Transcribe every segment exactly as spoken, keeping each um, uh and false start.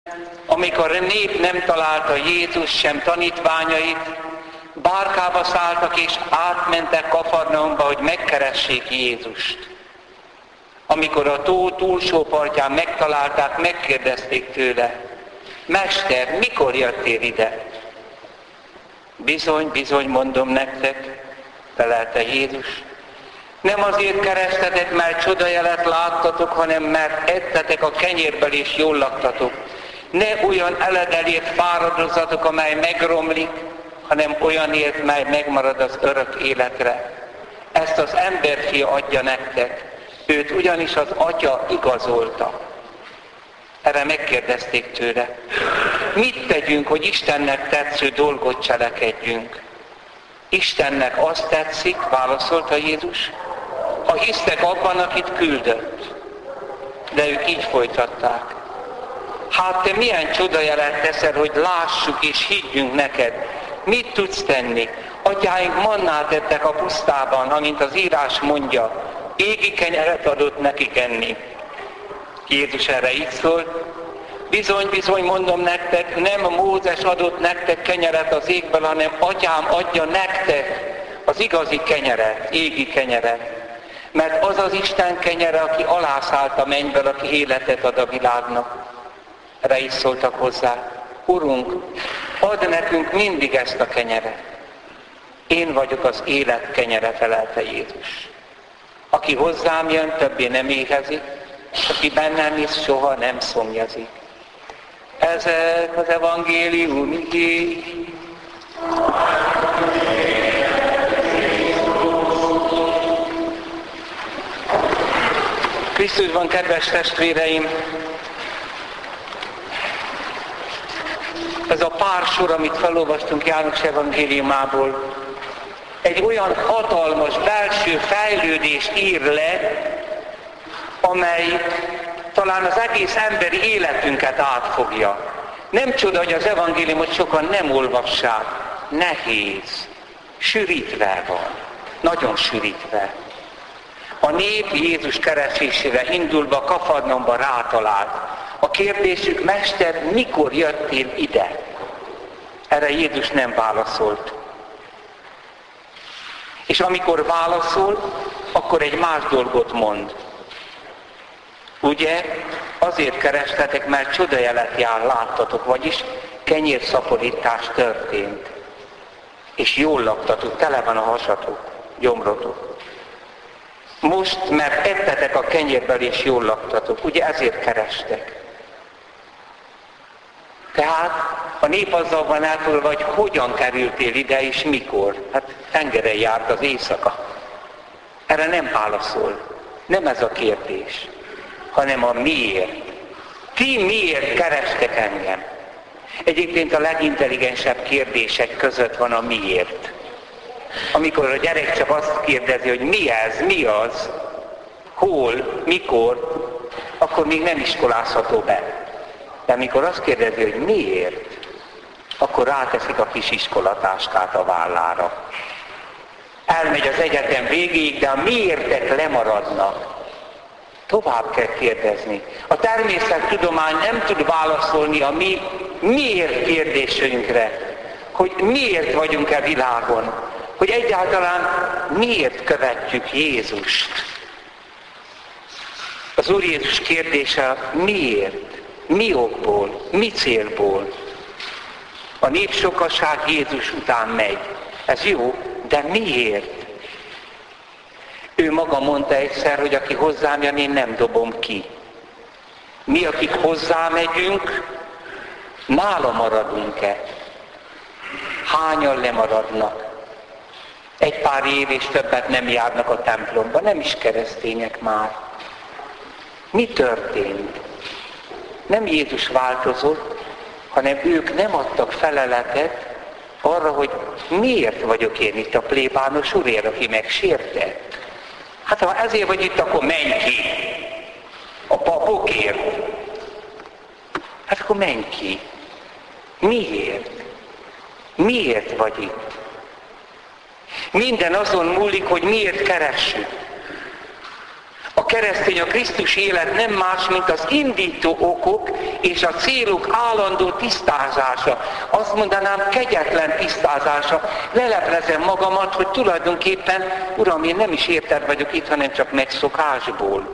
amikor a nép nem találta Jézus sem tanítványait, bárkába szálltak és átmentek Kafarnaumba, hogy megkeressék Jézust. Amikor a tó túlsó partján megtalálták, megkérdezték tőle: Mester, mikor jöttél ide? Bizony, bizony, mondom nektek, felelte Jézus, nem azért kerestetek, mert csodajelet láttatok, hanem mert ettetek a kenyérből és jól laktatok. Ne olyan eledelért fáradozatok, amely megromlik, hanem olyanért, mely megmarad az örök életre. Ezt az emberfia adja nektek, őt ugyanis az Atya igazolta. Erre megkérdezték tőle: mit tegyünk, hogy Istennek tetsző dolgot cselekedjünk? Istennek azt tetszik, válaszolta Jézus, ha hisztek abban, akit küldött. De ők így folytatták: hát te milyen csodajelet teszel, hogy lássuk és higgyünk neked? Mit tudsz tenni? Atyáink mannát ettek a pusztában, amint az írás mondja, égi kenyeret adott nekik enni. Jézus erre így szólt: bizony, bizony, mondom nektek, nem Mózes adott nektek kenyeret az égből, hanem Atyám adja nektek az igazi kenyeret, égi kenyeret. Mert az az Isten kenyere, aki alászállt a mennyből, aki életet ad a világnak. Erre is szóltak hozzá: Urunk, add nekünk mindig ezt a kenyeret. Én vagyok az élet kenyere, felelte Jézus. Aki hozzám jön, többé nem éhezik, aki bennem hisz, soha nem szomjazik. Ezek az evangélium igéi. Krisztusban, kedves testvéreim, ez a pár sor, amit felolvastunk János evangéliumából, egy olyan hatalmas belső fejlődést ír le, amely talán az egész emberi életünket átfogja. Nem csoda, hogy az evangéliumot sokan nem olvassák. Nehéz, sűrítve van, nagyon sűrítve. A nép Jézus keresésére indulva Kafarnaumba rátalált. A kérdésük: Mester, mikor jöttél ide? Erre Jézus nem válaszolt. És amikor válaszol, akkor egy más dolgot mond. Ugye, azért kerestetek, mert csodajelet jár, láttatok, vagyis kenyérszaporítás történt. És jól laktatok, tele van a hasatok, gyomrotok. Most, mert ettetek a kenyérből és jól laktatok, ugye ezért kerestek. Tehát a nép azzal van eltolva, hogy hogyan kerültél ide és mikor. Hát tengeren járt az éjszaka. Erre nem válaszol. Nem ez a kérdés, hanem a miért. Ti miért kerestek engem? Egyébként a legintelligensebb kérdések között van a miért. Amikor a gyerek csak azt kérdezi, hogy mi ez, mi az, hol, mikor, akkor még nem iskolázható be. De amikor azt kérdezi, hogy miért, akkor ráteszik a kis iskolatáskát a vállára. Elmegy az egyetem végéig, de a miértek lemaradnak. Tovább kell kérdezni. A természettudomány nem tud válaszolni a mi miért kérdésünkre, hogy miért vagyunk-e világon, hogy egyáltalán miért követjük Jézust. Az Úr Jézus kérdése: miért? Mi okból? Mi célból? A népsokaság Jézus után megy. Ez jó, de miért? Ő maga mondta egyszer, hogy aki hozzám jön, én nem dobom ki. Mi, akik hozzá megyünk, nála maradunk-e? Hányan lemaradnak? Egy pár év és többet nem járnak a templomba, nem is keresztények már. Mi történt? Nem Jézus változott, hanem ők nem adtak feleletet arra, hogy miért vagyok én itt a plébános úrért, aki megsértett. Hát ha ezért vagy itt, akkor menj ki a papokért. Hát akkor menj ki. Miért? Miért vagy itt? Minden azon múlik, hogy miért keressük. A keresztény, a Krisztus élet nem más, mint az indító okok és a célok állandó tisztázása. Azt mondanám, kegyetlen tisztázása. Leleplezem magamat, hogy tulajdonképpen, Uram, én nem is érted vagyok itt, hanem csak megszokásból.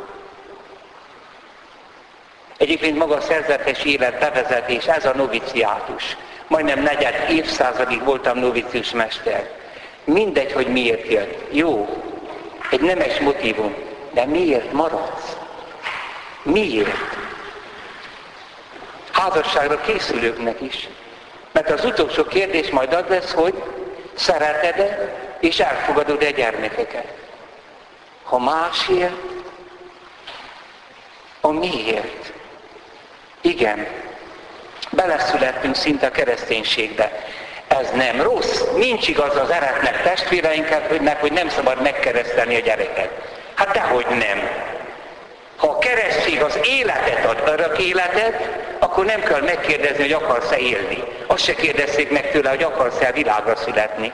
Egyébként maga a szerzetes élet bevezetés, ez a noviciátus. Majdnem negyed évszázadig voltam novicius mester. Mindegy, hogy miért jött. Jó, egy nemes motívum, de miért maradsz? Miért? Házasságra készülőknek is. Mert az utolsó kérdés majd az lesz, hogy szereted-e és elfogadod-e gyermekeket? Ha másért, a miért? Igen, beleszülettünk szinte a kereszténységbe. Ez nem rossz. Nincs igaz az eretnek testvéreinknek, hogy nem szabad megkeresztelni a gyereket. Hát dehogy nem. Ha a keresztség az életet ad, örök életet, akkor nem kell megkérdezni, hogy akarsz-e élni. Azt se kérdezzék meg tőle, hogy akarsz-e világra születni.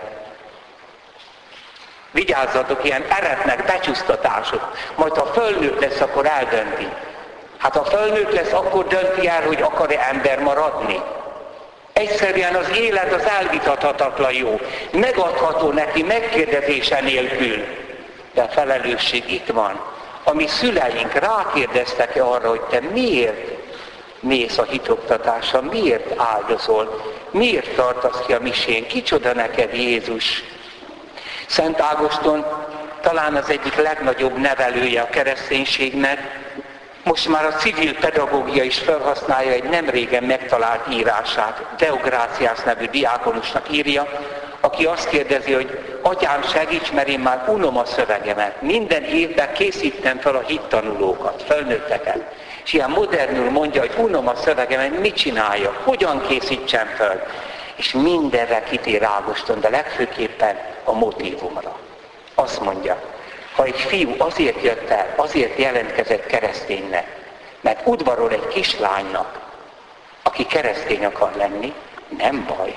Vigyázzatok, ilyen eretnek becsúsztatások. Majd ha fölnőtt lesz, akkor eldönti. Hát ha fölnőtt lesz, akkor dönti el, hogy akar-e ember maradni. Egyszerűen az élet az elvitathatatlan jó. Megadható neki megkérdezése nélkül. De a felelősség itt van. A mi szüleink rákérdeztek arra, hogy te miért mész a hitoktatásra, miért áldozol, miért tartasz ki a misén, kicsoda neked Jézus. Szent Ágoston talán az egyik legnagyobb nevelője a kereszténységnek, most már a civil pedagógia is felhasználja egy nem régen megtalált írását. Deográciász nevű diákonusnak írja, aki azt kérdezi, hogy atyám, segíts, mert én már unom a szövegemet. Minden évben készítem fel a hittanulókat, felnőtteket. És ilyen modernül mondja, hogy unom a szövegemet, mit csináljak, hogyan készítsem fel. És mindenre kitér Ágoston, de legfőképpen a motívumra. Azt mondja, ha egy fiú azért jött el, azért jelentkezett kereszténynek, mert udvarol egy kislánynak, aki keresztény akar lenni, nem baj.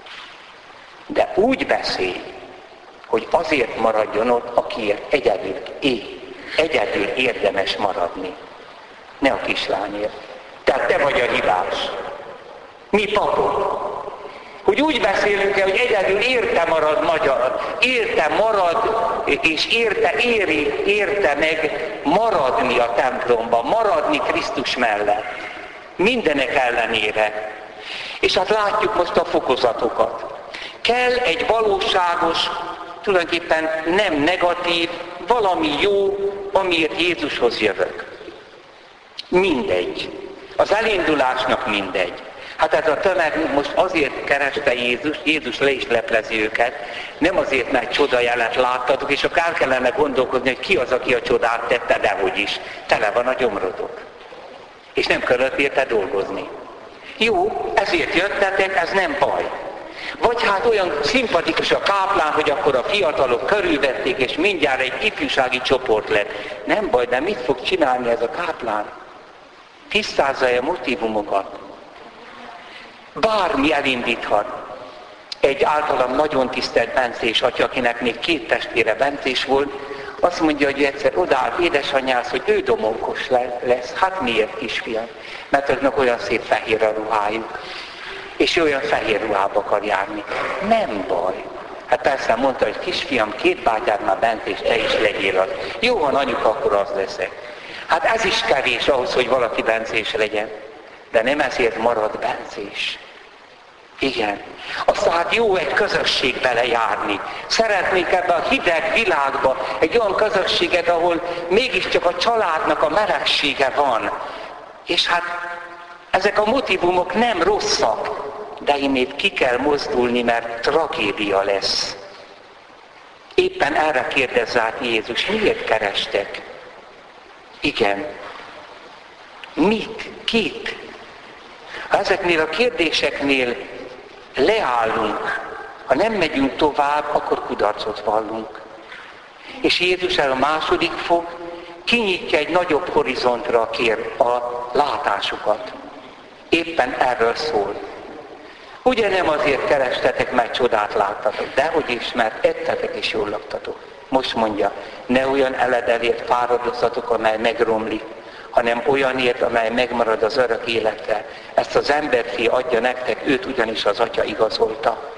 De úgy beszélj, hogy azért maradjon ott, akiért egyedül él, egyedül érdemes maradni. Ne a kislányért. Tehát te vagy a hibás. Mi papok. Hogy úgy beszélünk-e, hogy egyedül érte marad magyar, érte marad, és érte éri, érte meg maradni a templomban, maradni Krisztus mellett. Mindenek ellenére. És hát látjuk most a fokozatokat. Kell egy valóságos, tulajdonképpen nem negatív, valami jó, amiért Jézushoz jövök. Mindegy. Az elindulásnak mindegy. Hát ez a tömeg most azért kereste Jézus, Jézus le is leplezi őket, nem azért, mert csodajelet láttatok, és akár kellene gondolkodni, hogy ki az, aki a csodát tette, dehogy is. Tele van a gyomrotok. És nem kellett érte dolgozni. Jó, ezért jöttetek, ez nem baj. Vagy hát olyan szimpatikus a káplán, hogy akkor a fiatalok körülvették, és mindjárt egy ifjúsági csoport lett. Nem baj, de mit fog csinálni ez a káplán? Tisztázza-e a motívumokat? Bármi elindíthat. Egy általam nagyon tisztelt bencés atya, akinek még két testvére bencés volt, azt mondja, hogy egyszer odaállt édesanyjához, hogy ő domonkos lesz. Hát miért, kisfiam? Mert aznak olyan szép fehér a ruhájuk. És ő olyan fehér ruhába akar járni. Nem baj. Hát persze mondta, hogy kisfiam, két bátyád már bent, és te is legyél az. Jó, van anyuka, akkor az leszek. Hát ez is kevés ahhoz, hogy valaki bencés legyen. De nem ezért marad bencés. Igen. Aztán hát jó egy közösségbe lejárni. Szeretnék ebbe a hideg világba egy olyan közösséget, ahol mégiscsak a családnak a melegsége van. És hát ezek a motivumok nem rosszak, de innét ki kell mozdulni, mert tragédia lesz. Éppen erre kérdezze át Jézus, miért kerestek? Igen. Mit? Kit? Ha ezeknél a kérdéseknél leállunk, ha nem megyünk tovább, akkor kudarcot vallunk. És Jézus el a második fog, kinyitja egy nagyobb horizontra a, kér, a látásukat. Éppen erről szól. Ugye nem azért kerestetek, mert csodát láttatok, dehogy is, mert ettetek és jól laktatok. Most mondja, ne olyan eledelért fáradozzatok, amely megromlik, hanem olyanért, amely megmarad az örök életre. Ezt az emberfi adja nektek, őt ugyanis az Atya igazolta.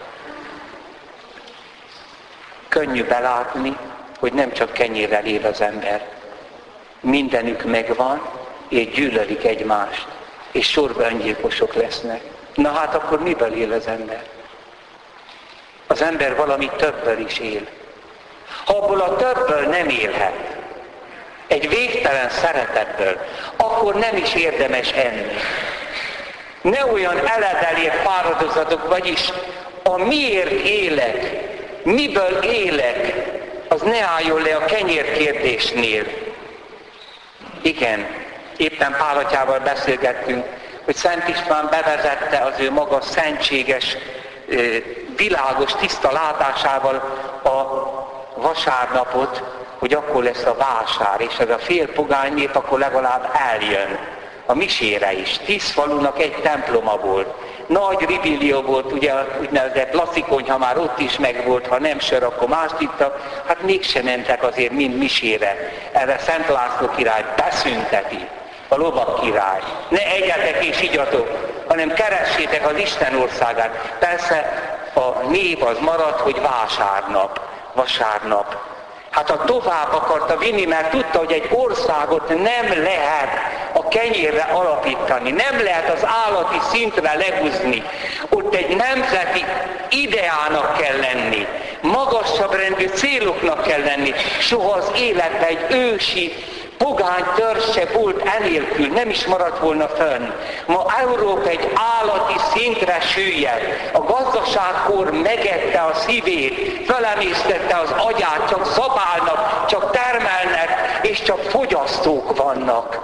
Könnyű belátni, hogy nem csak kenyérrel él az ember. Mindenük megvan, és gyűlölik egymást, és sorba öngyilkosok lesznek. Na hát akkor miből él az ember? Az ember valami többből is él. Ha abból a többből nem élhet, egy végtelen szeretetből, akkor nem is érdemes enni. Ne olyan eledelért fáradozatok, vagyis a miért élek, miből élek, az ne álljon le a kenyér kérdésnél. Igen, éppen Pál atyával beszélgettünk, hogy Szent István bevezette az ő maga szentséges, világos, tiszta látásával a vasárnapot, hogy akkor lesz a vásár, és ez a fél pogány nép akkor legalább eljön a misére is. Tíz falunak egy temploma volt. Nagy ribillió volt, ugye úgynevezett lasszikonyha már ott is megvolt, ha nem sör, akkor mást ittak, hát mégsem mentek azért mind misére. Erre Szent László király beszünteti, a lovak király. Ne egyetek és igyatok, hanem keressétek az Isten országát. Persze a név az marad, hogy vásárnap, vasárnap. Hát a tovább akarta vinni, mert tudta, hogy egy országot nem lehet a kenyérre alapítani, nem lehet az állati szintre lehúzni. Ott egy nemzeti ideának kell lenni, magasabb rendű céloknak kell lenni. Soha az életben egy ősi pogány törzs se volt enélkül, nem is maradt volna fönn. Ma Európa egy állati szintre süllyed. A gazdaságkor megette a szívét, felemésztette az agyát, csak zabálnak, csak termelnek, és csak fogyasztók vannak.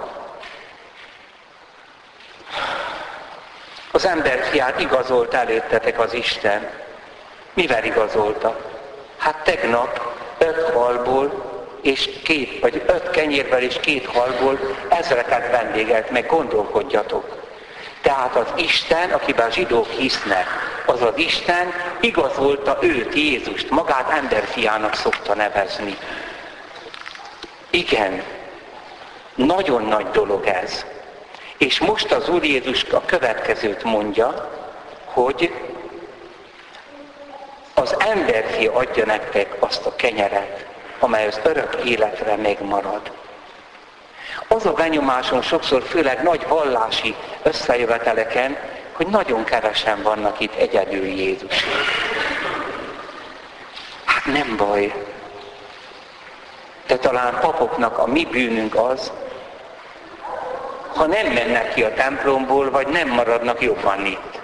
Az emberfiát igazolt előttetek az Isten. Mivel igazolta? Hát tegnap öt halból, és két, vagy öt kenyérből és két halból ezreket vendégelt meg, gondolkodjatok. Tehát az Isten, akiben a zsidók hisznek, az az Isten igazolta őt, Jézust, magát emberfiának szokta nevezni. Igen, nagyon nagy dolog ez. És most az Úr Jézus a következőt mondja, hogy az emberfi adja nektek azt a kenyeret, amely az örök életre megmarad. Az a benyomásom sokszor, főleg nagy vallási összejöveteleken, hogy nagyon kevesen vannak itt egyedül Jézusért. Hát nem baj. De talán papoknak a mi bűnünk az, ha nem mennek ki a templomból, vagy nem maradnak jobban itt.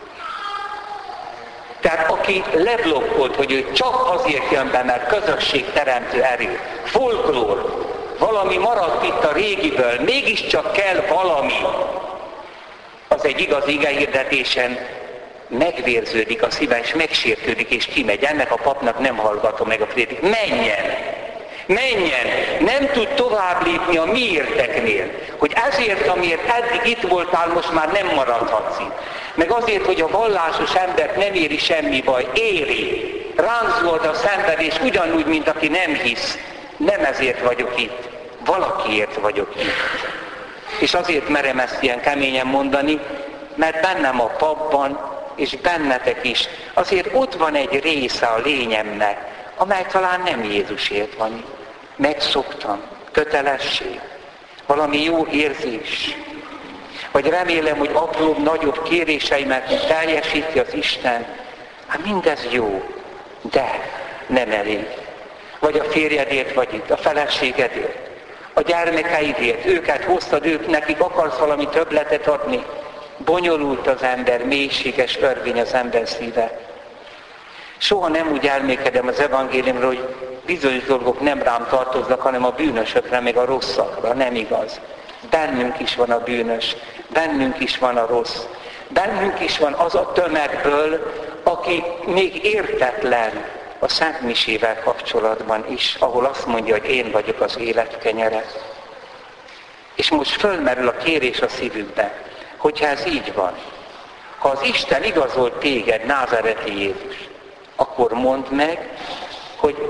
Tehát aki leblokkolt, hogy ő csak azért jön be, mert közösségteremtő erő, folklór, valami maradt itt a régiből, mégiscsak kell valami, az egy igaz igehirdetésen megvérződik a szíve, és megsértődik, és kimegy. Ennek a papnak nem hallgatom meg a prédik. Menjen! Menjen! Nem tud tovább lépni a miérteknél, hogy ezért, amiért eddig itt voltál, most már nem maradhatsz itt. Meg azért, hogy a vallásos embert nem éri semmi baj, éri. Ránzolod a szenvedés ugyanúgy, mint aki nem hisz. Nem ezért vagyok itt, valakiért vagyok itt. És azért merem ezt ilyen keményen mondani, mert bennem a papban, és bennetek is, azért ott van egy része a lényemnek, amely talán nem Jézusért van. Megszoktam, kötelesség, valami jó érzés. Vagy remélem, hogy apróbb, nagyobb kéréseimet teljesíti az Isten. Hát mindez jó, de nem elég. Vagy a férjedért vagy itt, a feleségedért, a gyermekeidért, őket hoztad, ők nekik akarsz valami többletet adni. Bonyolult az ember, mélységes örvény az ember szíve. Soha nem úgy elmékedem az evangéliumról, hogy bizonyos dolgok nem rám tartoznak, hanem a bűnösökre, meg a rosszakra. Nem igaz. Bennünk is van a bűnös, bennünk is van a rossz. Bennünk is van az a tömegből, aki még értetlen a Szent Misével kapcsolatban is, ahol azt mondja, hogy én vagyok az élet kenyere. És most fölmerül a kérés a szívükbe, hogyha ez így van, ha az Isten igazolt téged, názareti Jézus, akkor mondd meg, hogy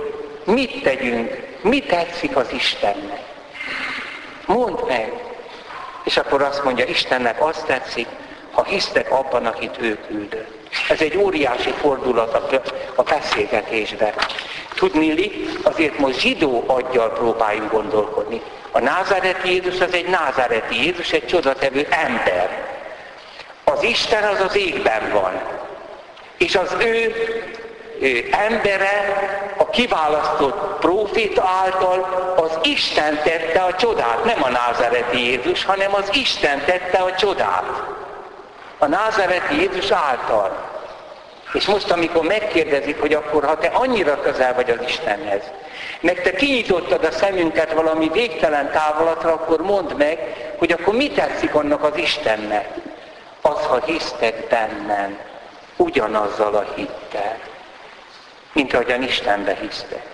mit tegyünk, mit tetszik az Istennek. Mondd meg. És akkor azt mondja, Istennek azt tetszik, ha hisztek abban, akit ő küldött. Ez egy óriási fordulat a beszélgetésben. Tudniillik, azért most zsidó aggyal próbáljunk gondolkodni. A názáreti Jézus az egy názáreti Jézus, egy csodatevő ember. Az Isten az az égben van. És az ő, ő embere, a kiválasztott próféta által az Isten tette a csodát. Nem a názáreti Jézus, hanem az Isten tette a csodát. A názáreti Jézus által. És most, amikor megkérdezik, hogy akkor, ha te annyira közel vagy az Istenhez, meg te kinyitottad a szemünket valami végtelen távolatra, akkor mondd meg, hogy akkor mi tetszik annak az Istennek? Az, ha hisztek bennem, ugyanazzal a hittel, mint ahogyan Istenbe hisztek.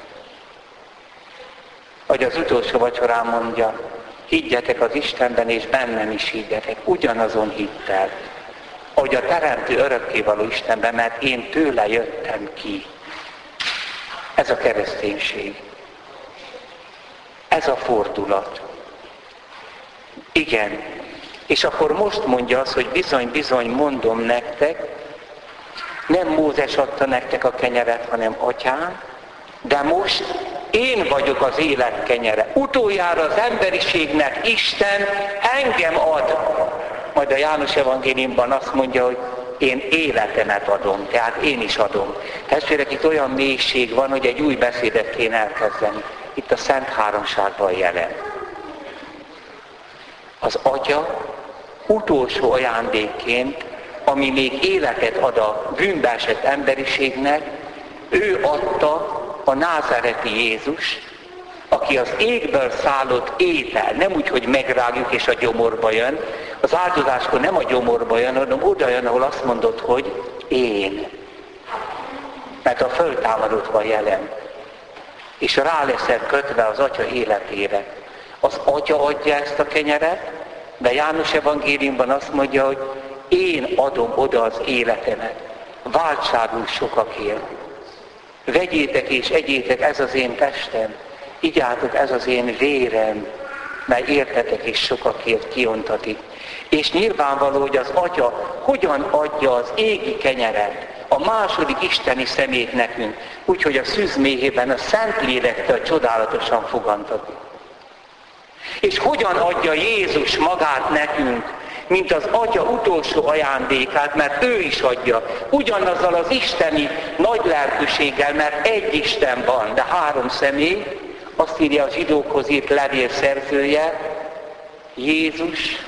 Ahogy az utolsó vacsorán mondja, higgyetek az Istenben, és bennem is higgyetek, ugyanazon hittel, ahogy a teremtő örökkévaló Istenben, mert én tőle jöttem ki. Ez a kereszténység. Ez a fordulat. Igen. És akkor most mondja azt, hogy bizony-bizony mondom nektek, nem Mózes adta nektek a kenyeret, hanem Atyám, de most én vagyok az élet kenyere. Utoljára az emberiségnek Isten engem ad. Majd a János evangéliumban azt mondja, hogy én életemet adom, tehát én is adom. Testvérek, itt olyan mélység van, hogy egy új beszédet kéne elkezdeni. Itt a Szent Háromságban jelen. Az Atya utolsó ajándékként, ami még életet ad a bűnbe esett emberiségnek, ő adta a názáreti Jézus, aki az égből szállott étel, nem úgy, hogy megrágjuk és a gyomorba jön, az áldozáskor nem a gyomorba jön, hanem oda jön, ahol azt mondod, hogy én. Mert a föltámadott van jelen. És rá leszel kötve az Atya életére. Az Atya adja ezt a kenyeret, de János evangéliumban azt mondja, hogy én adom oda az életemet. Váltságul sokakért. Vegyétek és egyétek, ez az én testem. Igyátok, ez az én vérem, mert értetek és sokakért kiontatik. És nyilvánvaló, hogy az Atya hogyan adja az égi kenyeret, a második isteni szemét nekünk, úgyhogy a szűzméhében a Szentlélektől csodálatosan fogantatik. És hogyan adja Jézus magát nekünk, mint az Atya utolsó ajándékát, mert ő is adja, ugyanazzal az isteni nagy lelkűséggel, mert egy Isten van, de három személy, azt írja a zsidókhoz írt levél szerzője, Jézus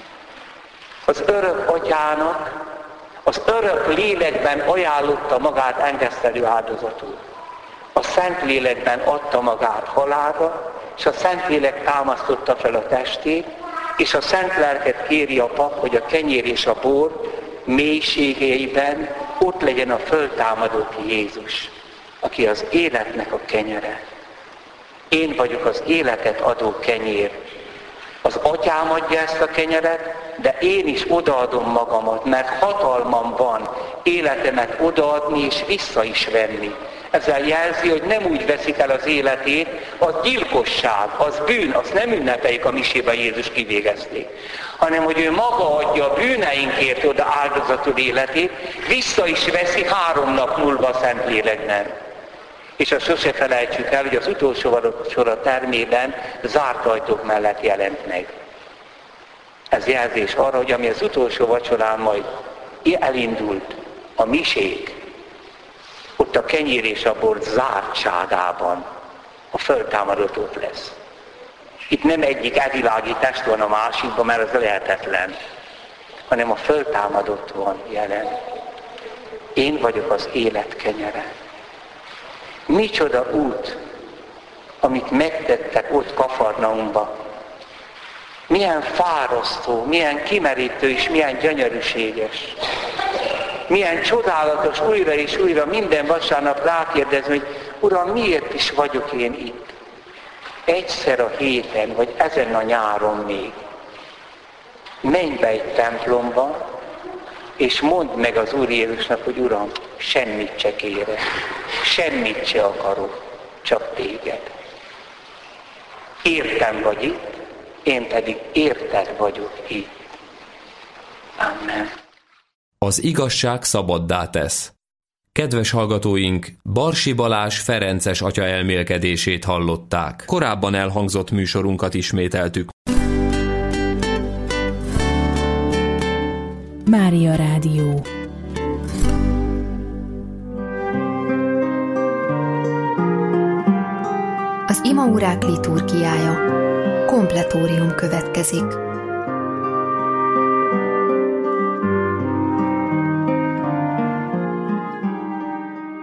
az örök Atyának, az örök lélekben ajánlotta magát engesztelő áldozatul. A Szentlélekben adta magát halálra, és a Szentlélek támasztotta fel a testét, és a Szent Lelket kéri a pap, hogy a kenyér és a bor mélységeiben ott legyen a föltámadott Jézus, aki az életnek a kenyere. Én vagyok az életet adó kenyér. Az Atyám adja ezt a kenyeret, de én is odaadom magamat, mert hatalmam van életemet odaadni és vissza is venni. Ezzel jelzi, hogy nem úgy veszik el az életét, az gyilkosság, az bűn, azt nem ünnepeljük a misében, Jézus kivégezték, hanem hogy ő maga adja a bűneinkért oda áldozatul életét, vissza is veszi három nap múlva a Szentlélekben. És azt sose felejtsük el, hogy az utolsó vacsora termében zárt ajtók mellett jelent meg. Ez jelzés arra, hogy ami az utolsó vacsorán majd elindult, a miség, ott a kenyér és a bor zártságában a föltámadott ott lesz. Itt nem egyik elvilági test van a másikban, mert az lehetetlen, hanem a föltámadott van jelen. Én vagyok az élet kenyere. Micsoda út, amit megtettek ott Kafarnaumba. Milyen fárasztó, milyen kimerítő és milyen gyönyörűséges. Milyen csodálatos újra és újra minden vasárnap rákérdezni, hogy Uram, miért is vagyok én itt? Egyszer a héten, vagy ezen a nyáron még. Menj be egy templomba, és mondd meg az Úr Jézusnak, hogy Uram, semmit se kérek, semmit se akarok. csak téged. Értem vagy itt, én pedig érted vagyok itt. Amen. Az igazság szabaddá tesz. Kedves hallgatóink, Barsi Balázs ferences atya elmélkedését hallották. Korábban elhangzott műsorunkat ismételtük. Mária Rádió. Az imaórák liturgiája. Kompletórium következik.